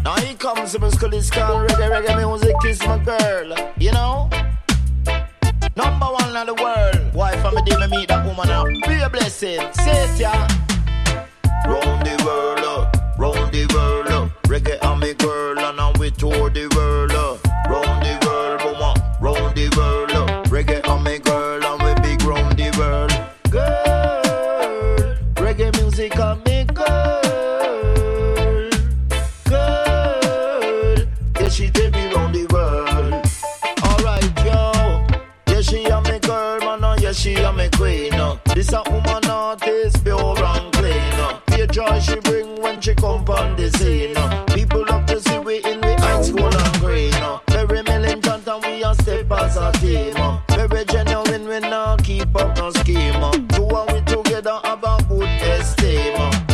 Now he comes to my school, it's called reggae music is my girl. You know? Number one in the world. Why for me day me meet that woman up? Be a blessing. Say it, yeah. Round the world, reggae and me girl, and now we tour the world. Round the world, woman, round the world, reggae and me girl, and we big round the world. Girl, reggae music and me girl, yeah, she take me round the world. Alright, yo, yeah, she and me girl, man, yeah, she and me queen. This a woman artist, pure and clean. The joy she bring when she come on the scene.